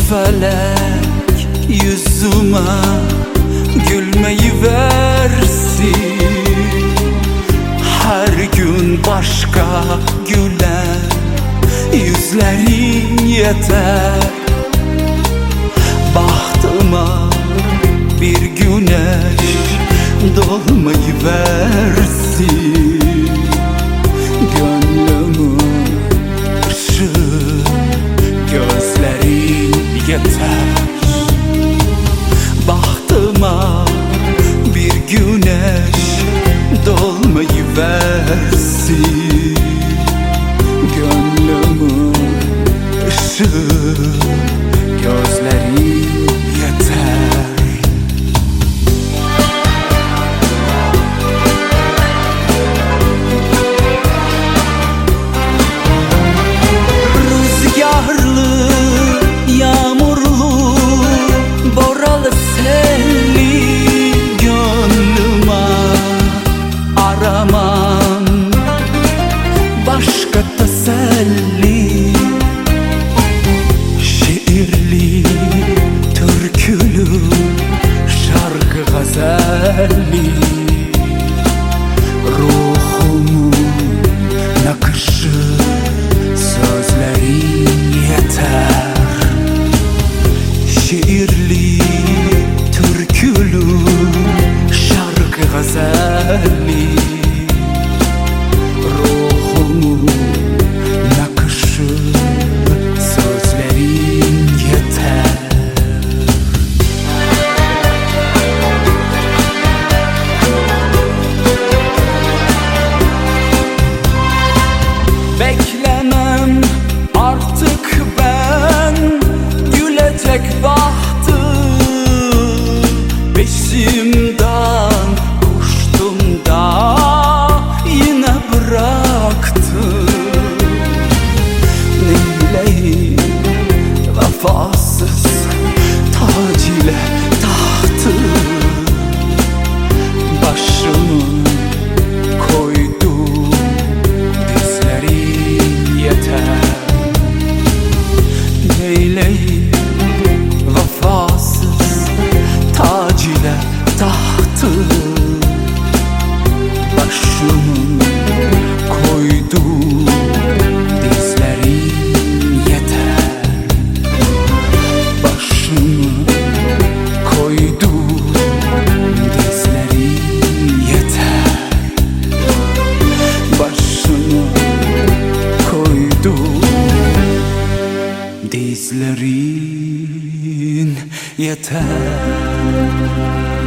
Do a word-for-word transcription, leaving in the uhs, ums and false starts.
felek yüzüme gülmeyi versin. Her gün başka gülen yüzlerin yeter. Bahtıma bir güneş doğmayı versin. Gönlümün ışığı gözlerin yeter. Bahtıma bir güneş doğmayı versin. Gönlümün ışığı gözlerin yeter. Rüzgarlı, yağmurlu, boralı selli gönlüme aramam başka teselli. Şiirli, türkülü, şarkı gazelli, ruhumun nakışı sözlerin yeter. Şiirli, türkülü, şarkı gazelli, ruhumun nakışı sözlerin yeter. Beklemem artık ben gülecek bahtı. Peşimden koştum da yine bıraktı. Neyleyim vefasız tac ile tahtı. Başımı koydum dizlerin yeter. Neyleyim vefasız tac ile tahtı. Başımı koydum dizlerin yeter. Başımı koydum dizlerin yeter. Başımı koydum dizlerin yeter.